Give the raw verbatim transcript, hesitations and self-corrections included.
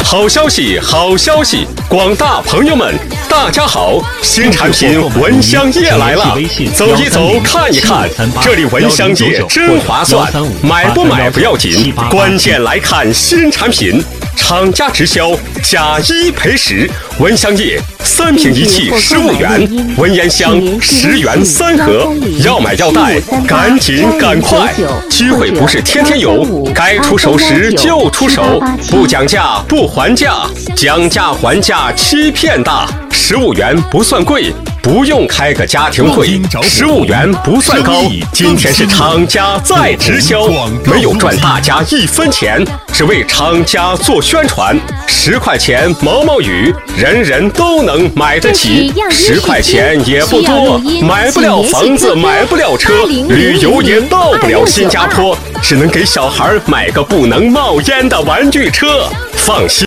好消息，好消息！广大朋友们，大家好！新产品蚊香液来了，走一走，看一看，这里蚊香液真划算，买不买不要紧，关键来看新产品。厂家直销，假一赔十，蚊香液三瓶一器十五元，蚊烟香十元三盒，要买要带，赶紧赶快！机会不是天天有，该出手时就出手，不讲价不还价，讲价还价欺骗大，十五元不算贵。不用开个家庭会，十五元不算高。今天是厂家在直销，没有赚大家一分钱，只为厂家做宣传。十块钱毛毛雨，人人都能买得起。十块钱也不多，买不了房子，买不了车，旅游也到不了新加坡，只能给小孩买个不能冒烟的玩具车。放心。